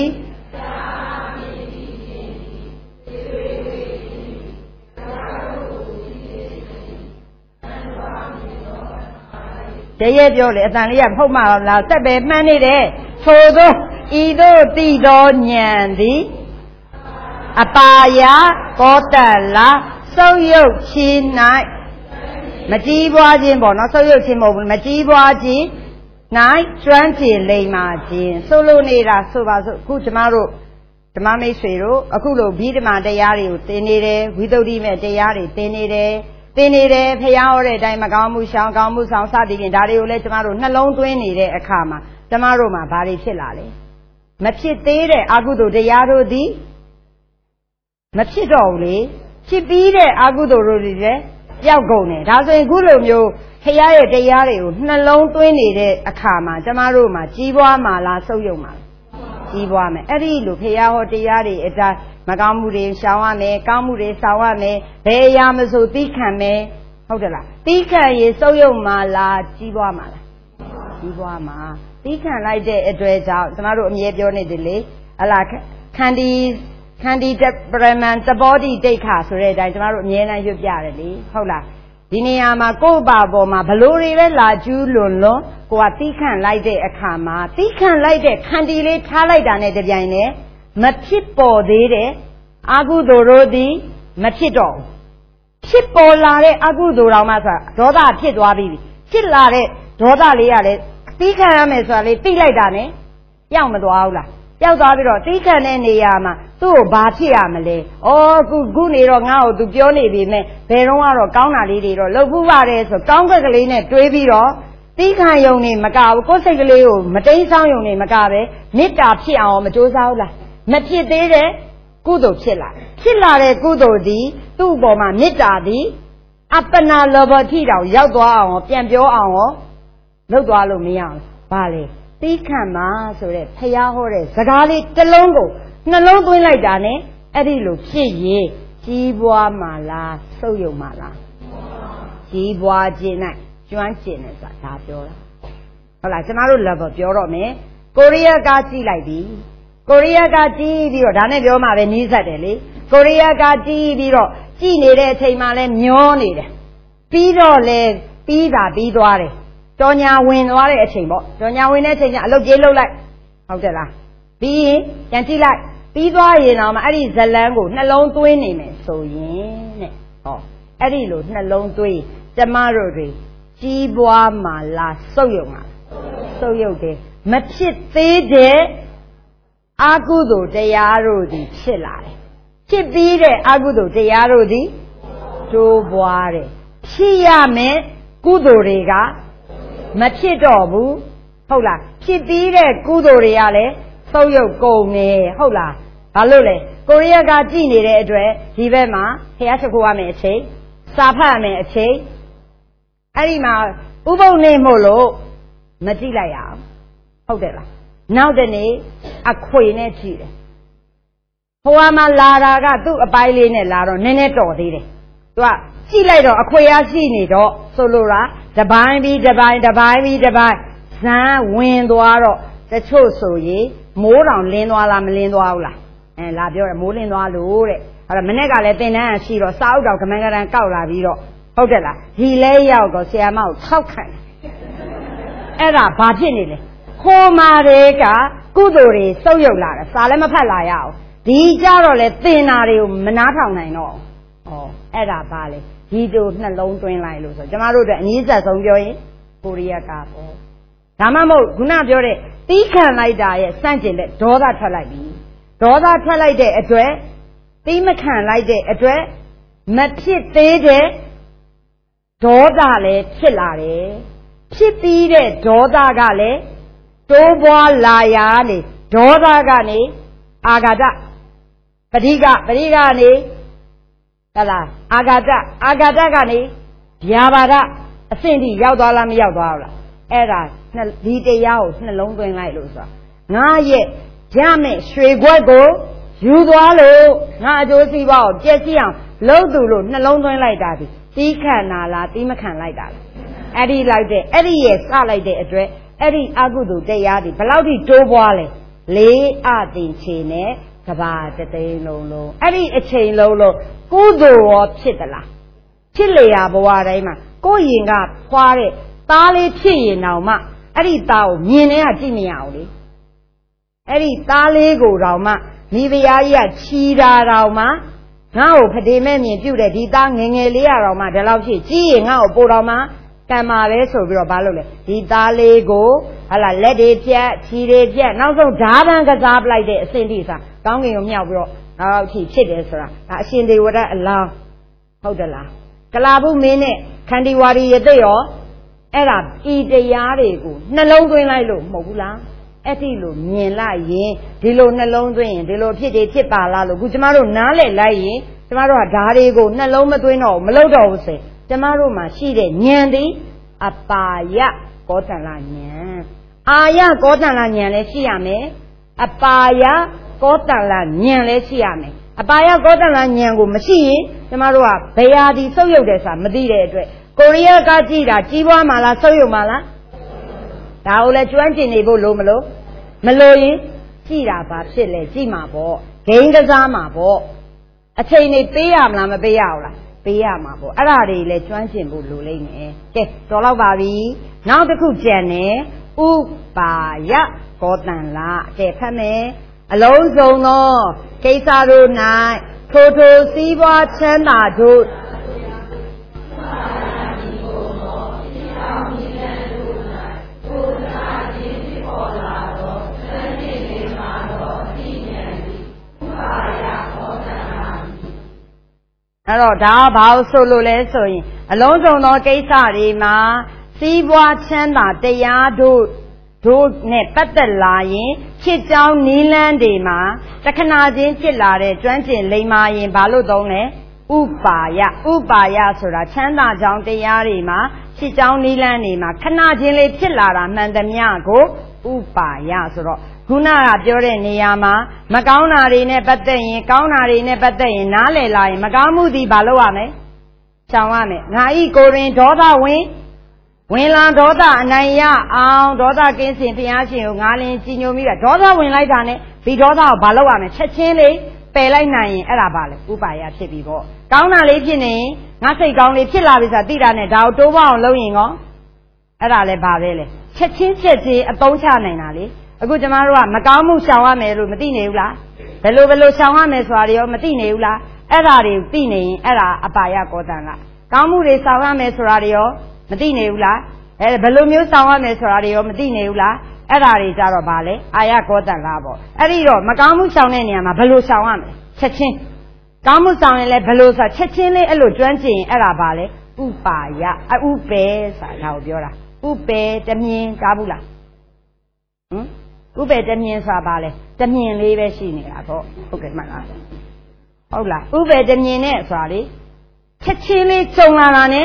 Speaker 1: တရက်ပြောလေအတန်လေးကဖုတ်မှလားဆက်ပဲမှန်းနေတယ်ထို့သောဤသို့တိသောဉာဏ်သည်အပါယကောတလာဆုပ်ယုပ်ခြင်း၌မကြီးပွားခြင်းပေါ့နော်ဆုပ်ယုပ်ခြင်းမဟုတ်ဘူးမကြီးပွားခြင်း၌ကျွမ်းကျင်လိမ္မာခြင်းဆိုလိုနေတာဆိုပါစို့အခုကျမတို့ဓမ္မမိတ်ဆွေတို့အခုလိုဘိဓမ္မာတရားတွေကိုသင်နေတယ်ဝိသုဒ္ဓိမဲ့တရားတွေသင်နေတယ်သင်နေတယ်ဖျားဟောတဲ့အတိုင်းမကောင်းမှုရှောင်ကောင်းမှုဆောင်စသည်ဖြင့်ဒါတွေကိုလည်းကျမတို့နှလုံးသွင်းနေတဲ့အခါမှာကျမတို့မှာဘာတွေဖြစ်လာလဲမဖြစ်သေးတဲ့အကုသိုလ်တရားတို့သည်မဖြစ်တော့ဘူးလေဖြစ်ပြီးတဲ့အကုသိုလ်တို့တွေလည်းပျောက်ကုန်တယ်ဒါဆိုရင်ခုလိုမျိုးဖျားရဲ့တရားတွေကိုနှလုံးသွင်းနေတဲ့အခါမှာကျမတို့မှာကြီးပွားမှာလားဆုပ်ယုပ်မှာကြီးပွားမယ်အဲ့ဒီလိုဖျားဟောတရားတွေအတိုင်းမကောင်းမှုတွေရှောင်ရမယ်ကောင်းမှုတွေဆောင်ရမယ်ဘယ်အရာမဆိုသီးခံမယ်ဟုတ်တယ်လားသီးခံရင်ဆုပ်ယုပ်မှာလားကြီးပွားမှာလားကြီးပွားမှာသီးခံလိုက်တဲ့အတွက်ကြောင့်ကျမတို့အမြဲပြောနေတယ်လေအလားခန္တီခန္တီပရမန်သဘောတိဒိဋ္ဌာဆိုတဲ့အတိုင်းကျမတို့အမြဲတမ်းရွတ်ပြတယ်လေဟုတ်လားဒီနေရာမှာကိုယ့်ဘာပေါ်မှာဘလို့တွေပဲလာကျူးလွန်လွန်ကိုကသီးခံလိုက်တဲ့အခါမှာသီးခံလိုက်တဲ့ခန္တီလေးထားလိုက်တာနဲ့တပြိုင်နက်မဖြစ်ပေါ်သေးတဲ့အကုသိုလ်တို့သည်မဖြစ်တော့ဘူးဖြစ်ပေါ်လာတဲ့အကုသိုလ်တော်မှဆိုတာဒေါသဖြစ်သွားပြီဖြစ်လာတဲ့ဒေါသလေးကလည်းသီးခံရမယ်ဆိုတာလေးသိလိုက်တာနဲ့ပြောင်းမသွားဘူးလားပြောက်သွားပြီးတော့သီးခံတဲ့နေရာမှာသူ့ကိုဘာဖြစ်ရမလဲ။အော်ခုခုနေတော့ငါ့ကို तू ပြောနေပြီမဲ့ဘယ်တော့ကတော့ကောင်းတာလေးတွေတော့လှုပ်ဖူးပါတယ်ဆိုကောင်းကက်ကလေးနဲ့တွေးပြီးတော့တီးခံယုံနေမကဘူးကိုယ်စိတ်ကလေးကိုမတိမ်းဆောင်ယုံနေမကပဲမေတ္တာဖြစ်အောင်မကြိုးစားဘူးလားမဖြစ်သေးတဲ့ကုသိုလ်ဖြစ်လာဖြစ်လာတဲ့ကုသိုလ်သည်သူ့အပေါ်မှာမေတ္တာသည်အပ္ပနာလောဘထိတောင်ရောက်သွားအောင်ပြန်ပြောအောင်ရောလုပ်သွားလို့မရအောင်ဘာလဲတီးခံမှာဆိုတဲ့ဖျားဟောတဲ့စကားလေးတစ်လုံးကိုနှလုံးသွင်းလိုက်တာနဲ့အဲ့ဒီလိုဖြစ်ရင်ကြီးပွားမှာလားဆုပ်ယုံမှာလားကြီးပွားခြင်း၌ကျွမ်းကျင်တယ်ဆိုတာဒါပြောတာဟုတ်လားကျမတို့ level ပြောတော့မယ်ကိုရီးယားကကြည့်လိုက်ပြီကိုရီးယားကကြည့်ပြီးတော့ဒါနဲ့ပြောမှပဲနီးစပ်တယ်လေကိုရီးယားကကြည့်ပြီးတော့ကြည့်နေတဲ့အချိန်မှလည်းမျောနေတယ်ပြီးတော့လေပြီးတာပြီးသွားတယ်တော်ညာဝင်သွားတဲ့အချိန်ပေါ့တော်ညာဝင်တဲ့အချိန်ကျအလုပ်ပြေးလုပ်လိုက်ဟုတ်တယ်လားပြီးရင်ပြန်ကြည့်လိုက်ပြီးသွားရင်တော့မှအဲ့ဒီဇလန်းကိုနှလုံးသွင်းနေမယ်ဆိုရင်တဲ့ဟောအဲ့ဒီလိုနှလုံးသွင်းကျမတို့တွေကြီးပွားမှာလားဆုပ်ယုံမှာဆုပ်ယုံတယ်မဖြစ်သေးတဲ့အကုသိုလ်တရားတို့သည်ဖြစ်လာတယ်ဖြစ်ပြီးတဲ့အကုသိုလ်တရားတို့သည်တိုးပွားတယ်ဖြစ်ရမယ်ကုသိုလ်တွေကမဖြစ်တော့ဘူးဟုတ်လားဖြစ်ပြီးတဲ့ကုသိုလ်တွေကလည်းဆုပ်ယုပ်ကုန်နေဟုတ်လားဘာလို့လဲကိုရီးယားကကြည်နေတဲ့အတွက်ဒီဘက်မှာဖျားချက်ခိုးရမယ်အချိန်စာဖတ်ရမယ်အချိန်အဲ့ဒီမှာဥပုပ်နေမို့လို့မကြည့်လိုက်ရအောင်ဟုတ်တယ်လားနောက်တနေ့အခွေနဲ့ကြည့်တယ်ဟိုမှာလာတာကသူ့အပိုင်းလေးနဲ့လာတော့နည်းနည်းတော်သေးတယ်သူကကြည့်လိုက်တော့အခွေအားရှိနေတော့ဆိုလိုတာတပိုင်းပြီးတပိုင်းတပိုင်းပြီးတပိုင်းဇမ်းဝင်သွားတော့တချို့ဆိုရင်မိုးတောင်လင်းသွားလားမလင်းသွားဘူးလားအဲလာပြောတယ်မိုးလင်းသွားလို့တဲ့အဲ့တော့မနေ့ကလည်းသင်တန်းရှိတော့စာအုပ်တော်ကမန်းကရန်ကောက်လာပြီးတော့ဟုတ်တယ်လားဒီလဲရောက်တော့ဆရာမကိုထောက်ခံတယ်အဲ့ဒါဘာဖြစ်နေလဲခိုးမာတွေကကုသိုလ်တွေစုပ်ယုပ်လာတယ်စာလည်းမဖတ်လာရအောင်ဒီကြတော့လေသင်နာတွေကိုမနားထောင်နိုင်တော့ဩအဲ့ဒါဘာလဲဒီတို့နှလုံးသွင်းလိုက်လို့ဆိုကျမတို့အတွက်အနည်းဆက်ဆုံးပြောရင်ကိုရီးယားကပေါ့ဒါမှမဟုတ်ခုနပြောတဲ့တီးခံလိုက်တာရဲ့စန့်ကျင်တဲ့ဒေါသထွက်လိုက်ပြီဒေါသထွက်လိုက်တဲ့အတွက်တီးမခံလိုက်တဲ့အတွက်မဖြစ်သေးတဲ့ဒေါသလည်းဖြစ်လာတယ်ဖြစ်ပြီးတဲ့ဒေါသကလည်းတိုးပွားလာရာနေဒေါသကနေအာဃာတပဋိကပဋိကနေဟလားအာဃာတအာဃာတကနေဗျာပါဒအဆင့်ထိရောက်သွားလားမရောက်သွားဘူးလားအဲ့ဒါဒီတရားကိုနှလုံးသွင်းလိုက်လို့ဆိုတာငါရဲ့ရမဲ့ရွှေခွက်ကိုယူသွားလို့ငါအကျိုးစီးပွားကိုပြည့်စည်အောင်လုပ်သူလို့နှလုံးသွင်းလိုက်တာဒီတီးခံတာလားတီးမခံလိုက်တာလားအဲ့ဒီလိုက်တဲ့အဲ့ဒီရဲ့စလိုက်တဲ့အတွက်အဲ့ဒီအကုသိုလ်တရားဒီဘယ်လောက်ထိတိုးပွားလဲလေးအတင်ချေနဲ့ကဘာတသိန်းလုံးလုံးအဲ့ဒီအချိန်လုံးလုံးကုသိုလ်ရောဖြစ်သလားဖြစ်လေရာဘဝတိုင်းမှာကိုယ်ရင်ကဖွာတဲ့သားလေးဖြစ်ရင်တောင်မှအဲ့ဒီသားကိုမြင်နေရကြည့်မရအောင်လေအဲ့ဒီသားလေးကိုတောင်မှမိဖုရားကြီးကချီတာတောင်မှငါ့ကိုဖတိမဲ့မြင်ပြုတ်တဲ့ဒီသားငယ်ငယ်လေးရတောင်မှဒီလောက်ဖြစ်ကြီးရင်ငါ့ကိုပို့တော်မှကံမာပဲဆိုပြီးတော့ဘာလုပ်လဲဒီသားလေးကိုဟာလာလက်တွေပြက်ခြေတွေပြက်နောက်ဆုံးဓာပန်းကစားပလိုက်တဲ့အစင်တိစားကောင်းကင်ကိုမြောက်ပြီးတော့နောက်ထိဖြစ်တယ်ဆိုတာဒါအရှင်ဒေဝရအလောင်းဟုတ်တယ်လားကလာဘုမင်းနဲ့ခန္တီဝါရီရသိရောအဲ့ဒါဤတရားတွေကိုနှလုံးသွင်းလိုက်လို့မဟုတ်ဘူးလားအဲ့ဒီလိုမြင်လိုက်ရင်ဒီလိုနှလုံးသွင်းရင်ဒီလိုဖြစ်တယ်ဖြစ်ပါလားလို့ခုကျမတို့နားလည်လိုက်ရင်ကျမတို့ကဓာတွေကိုနှလုံးမသွင်းတော့မလုပ်တော့ဘူးစေကျမတို့မှာရှိတဲ့ဉာဏ်သည်အပါယကောတလဉာဏ်အာယကောတလဉာဏ်လည်းရှိရမယ်အပါယကောတလဉာဏ်လည်းရှိရမယ်အပါယကောတလဉာဏ်ကိုမရှိရင်ကျမတို့ကဘယ်ဟာဒီဆုပ်ယုပ်တယ်ဆိုတာမသိတဲ့အတွက်ကိုရီးယားကကြည့်တာကြီးပွားမှာလားဆုပ်ယုပ်မှာလားဒါကိုလည်းကျွမ်းကျင်နေဖို့လိုမလို့မလို့ရင်ကြည့်တာဘာဖြစ်လဲကြည့်မှာပေါ့ဂိမ်းကစားမှာပေါ့အချိန်နေပေးရမလားမပေးရဘူးလားပေးရမှာပေါ့အဲ့ဒါတွေလည်းကျွမ်းကျင်ဖို့လိုလိမ့်မယ်ကဲတော်တော့ပါပြီနောက်တစ်ခုကြံနေဥပါယကောတန်လာကဲဖတ်မယ်အလုံးစုံသောကိစ္စတို့၌ထိုထိုစည်းပွားချမ်းသာတို့အဲ့တော့ဒါဘာလို့ဆိုလို့လဲဆိုရင်အလုံးစုံသောကိစ္စတွေမှာစီးပွားချမ်းသာတရားတို့တို့နဲ့ပတ်သက်လာရင်ဖြစ်ကြောင်းနီးလန်းတွေမှာတခဏချင်းဖြစ်လာတဲ့ကျွမ်းကျင်လိမ္မာရင်ဘာလို့သုံးလဲဥပါယဥပါယဆိုတာချမ်းသာကြောင်းတရားတွေမှာဖြစ်ကြောင်းနီးလန်းတွေမှာခဏချင်းလေးဖြစ်လာတာမှန်သမျှကိုဥပါယဆိုတော့ခုနကပြောတဲ့နေရာမှာမကောင်းတာတွေနဲ့ပတ်သက်ရင်ကောင်းတာတွေနဲ့ပတ်သက်ရင်နားလည်လာရင်မကောင်းမှုသည်ဘာလုပ်ရမလဲရှောင်ရမယ်ငါဤကိုယ်ရင်ဒေါသဝင်ဝင်လာဒေါသအနိုင်ရအောင်ဒေါသကင်းစင်ဘုရားရှင်ကိုငါလင်းကြည်ညိုမိတာဒေါသဝင်လိုက်တာနဲ့ဒီဒေါသကိုဘာလုပ်ရမလဲချက်ချင်းလေးပယ်လိုက်နိုင်ရင်အဲ့ဒါပါလေဥပါယဖြစ်ပြီပေါ့ကောင်းတာလေးဖြစ်နေရင်ငါစိတ်ကောင်းလေးဖြစ်လာပြီဆိုတာသိတာနဲ့ဒါကိုတိုးပေါအောင်လုပ်ရင်ကောအဲ့ဒါလည်းဘာပဲလေချက်ချင်းချက်ချင်းအသုံးချနိုင်တာလေအခုကျမတို့ကမကောင်းမှုရှောင်ရမယ်လို့မသိနေဘူးလားဘယ်လိုဘယ်လိုရှောင်ရမယ်ဆိုတာတွေရောမသိနေဘူးလားအဲ့ဒါတွေသိနေရင်အဲ့ဒါအပါယကောတန်ကကောင်းမှုတွေရှောင်ရမယ်ဆိုတာတွေရောမသိနေဘူးလားအဲဘယ်လိုမျိုးရှောင်ရမယ်ဆိုတာတွေရောမသိနေဘူးလားအဲ့ဒါတွေကြတော့ဗာလဲအာယကောတန်လားပေါ့အဲ့ဒီတော့မကောင်းမှုရှောင်တဲ့နေရာမှာဘယ်လိုရှောင်ရမလဲချက်ချင်းကောင်းမှုရှောင်ရင်လည်းဘယ်လိုဆိုချက်ချင်းလေးအဲ့လိုကျွမ်းကျင်ရင်အဲ့ဒါဗာလဲဥပါယအဥပေဆိုတာကိုပြောတာဥပေတမြင်ကြားဘူးလားဟမ်ဥပေတမြင်ဆိုတာဗာလဲတမြင်လေးပဲရှိနေတာပေါ့ဟုတ်ကဲ့မှန်လားဟုတ်လားဥပေတမြင်နဲ့ဆိုတာလေချက်ချင်းလေးကြုံလာတာနဲ့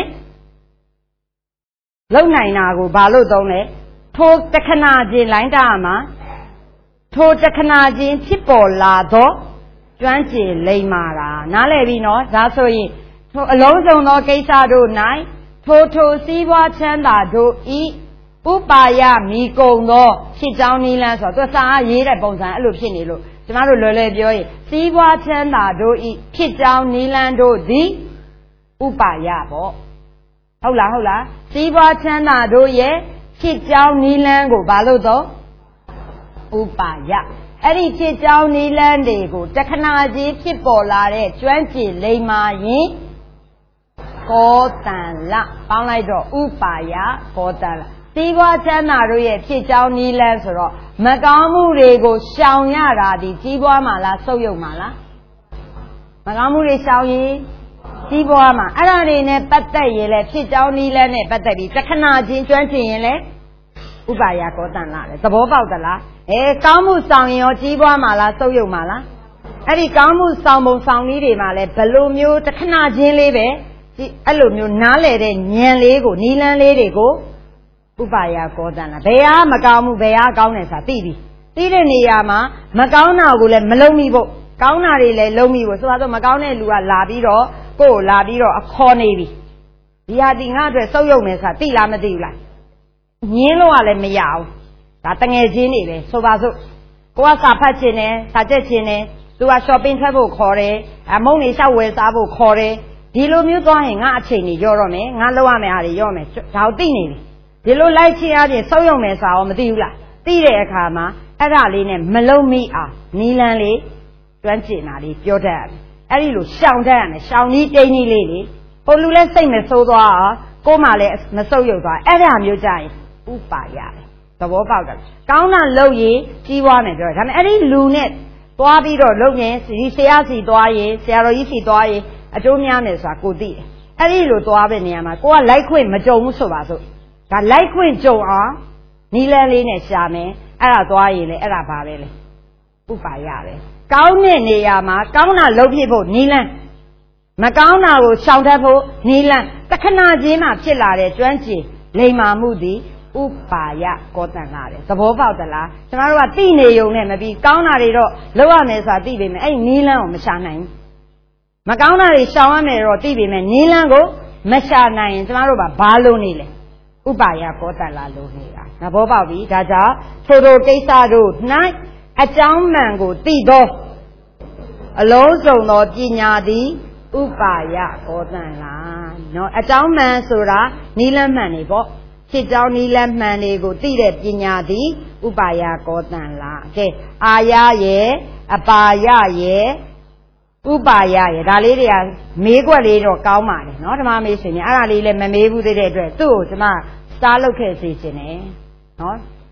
Speaker 1: လုံနိုင်တာကိုဘာလို့သုံးလဲထိုတခဏချင်းလိုင်းတာမှာထိုတခဏချင်းဖြစ်ပေါ်လာသောကျွမ်းကျင်လိမ္မာတာနားလည်ပြီနော်ဒါဆိုရင်ထိုအလုံးစုံသောကိစ္စတို့၌ထိုထိုစည်းပွားချမ်းသာတို့ဤဥပါယမိကုံသောဖြစ်ကြောင်းနီးလန်းဆိုတော့သူစာရေးတဲ့ပုံစံအဲ့လိုဖြစ်နေလို့ကျမတို့လွယ်လွယ်ပြောရင်စည်းပွားချမ်းသာတို့ဤဖြစ်ကြောင်းနီးလန်းတို့သည်ဥပါယပေါ့ဟုတ်လားဟုတ်လားစည်းပွားချမ်းသာတို့ရဲ့ဖြစ်ကြောင်းနီးလန်းကိုဘာလို့တော့ဥပါယအဲ့ဒီဖြစ်ကြောင်းနီးလန်းတွေကိုတခဏကြီးဖြစ်ပေါ်လာတဲ့ကျွမ်းကျင်လိမ္မာရင်ကောတန်လပေါင်းလိုက်တော့ဥပါယကောတန်လစည်းပွားချမ်းသာတို့ရဲ့ဖြစ်ကြောင်းနီးလန်းဆိုတော့မကောင်းမှုတွေကိုရှောင်ရတာဒီကြီးပွားမှာလားဆုပ်ယုပ်မှာလားမကောင်းမှုတွေရှောင်ရင်ကြီးပွားမှာအဲ့ဒါတွေနဲ့ပတ်သက်ရင်လည်းဖြစ်ကြောင်းနီးလန်းနဲ့ပတ်သက်ပြီးတခဏချင်းကျွမ်းကျင်ရင်လည်းဥပါယကောတန်လာတယ်သဘောပေါက်သလားအဲကောင်းမှုဆောင်ရင်ရောကြီးပွားမှာလားဆုပ်ယုပ်မှာလားအဲ့ဒီကောင်းမှုဆောင်ပုံဆောင်နည်းတွေမှာလည်းဘလိုမျိုးတခဏချင်းလေးပဲအဲ့လိုမျိုးနားလေတဲ့ဉာဏ်လေးကိုနီးလန်းလေးတွေကိုဥပါယကောတန်လာဘယ်ဟာမကောင်းမှုဘယ်ဟာကောင်းတယ်ဆိုတာသိပြီသိတဲ့နေရာမှာမကောင်းတာကိုလည်းမလုံးမိဖို့ကောင်းတာတွေလည်းလုံးမိဖို့ဆိုတော့မကောင်းတဲ့လူကလာပြီးတော့ကိုယ်လာပြီးတော့အခေါ်နေပြီဒီဟာဒီငါအတွက်စုပ်ယုပ်မယ်ဆိုတာသိလားမသိဘူးလားညင်းလို့ကလည်းမရဘူးဒါတငယ်ချင်းတွေပဲဆိုပါစို့ကိုကစာဖတ်ခြင်းနဲ့စာကြက်ခြင်းနဲ့သူက shopping ထွက်ဖို့ခေါ်တယ်အမုန်းတွေလျှောက်ဝယ်စားဖို့ခေါ်တယ်ဒီလိုမျိုးသွားရင်ငါအချိန်ကြီးရောတော့မယ်ငါလောက်ရမယ်ဟာတွေရောမယ်ဒါကိုသိနေပြီဒီလိုလိုက်ချင်အပြင်စုပ်ယုပ်မယ်ဆိုတာရောမသိဘူးလားသိတဲ့အခါမှာအဲ့ဒါလေးနဲ့မလုံးမိအောင်နီးလန်းလေးကျွမ်းကျင်တာလေးပြောတတ်ရတယ်အဲ့ဒီလိုရှောင်တတ်ရမယ်ရှောင်ကြီးတိန်ကြီးလေးလေဟိုလူလဲစိတ်မဆိုးသွားအောင်ကိုယ်မှလည်းမဆုပ်ယုပ်သွားအဲ့ဒါမျိုးကြရင်ဥပါယပဲသဘောပေါက်တယ်ကောင်းတာလုပ်ရင်ကြီးပွားမယ်ပြောတယ်ဒါပေမဲ့အဲ့ဒီလူနဲ့သွားပြီးတော့လုပ်ရင်ဒီဆရာစီသွားရင်ဆရာတော်ကြီးစီသွားရင်အကျိုးများမယ်ဆိုတာကိုသိတယ်အဲ့ဒီလိုသွားတဲ့နေရာမှာကိုကလိုက်ခွင့်မကြုံဘူးဆိုပါစို့ဒါလိုက်ခွင့်ကြုံအောင်နီးလန်းလေးနဲ့ရှာမယ်အဲ့ဒါသွားရင်လေအဲ့ဒါပါပဲလေဥပါယပဲကောင်းတဲ့နေရာမှာကောင်းတာလုပ်ဖြစ်ဖို့နီးလန်းမကောင်းတာကိုရှောင်တတ်ဖို့နီးလန်းတခဏချင်းမှဖြစ်လာတဲ့ကျွမ်းကျင်လိမ္မာမှုသည်ဥပါယကောတန်လာတယ်သဘောပေါက်သလားကျမတို့ကသိနေုံနဲ့မပြီးကောင်းတာတွေတော့လုပ်ရမယ်ဆိုတာသိပေမဲ့အဲ့နီးလန်းကိုမရှာနိုင်ဘူးမကောင်းတာတွေရှောင်ရမယ်တော့သိပေမဲ့နီးလန်းကိုမရှာနိုင်ရင်ကျမတို့ကဘာလုပ်နေလဲဥပါယကောတန်လာလို့နေတာသဘောပေါက်ပြီဒါကြောင့်ထိုတို့ကိစ္စတို့၌အကြောင်းမှန်ကိုသိသောအလုံးစုံသောပညာသည်ဥပါယကောတန်လာနော်အကြောင်းမှန်ဆိုတာနီးလန်းမှန်နေပေါ့ဖြစ်ကြောင်းနီးလန်းမှန်တွေကိုသိတဲ့ပညာသည်ဥပါယကောတန်လာကဲအာယရဲ့အပါယရဲ့ဥပါယရဲ့ဒါလေးတွေကမေးခွက်လေးတော့ကောင်းပါတယ်နော်ဓမ္မမေးရှင်များအဲ့ဒါလေးလည်းမမေးဘူးသေးတဲ့အတွက်သူ့ကိုကျွန်မစားလုပ်ခဲ့စီခြင်းတယ်နော်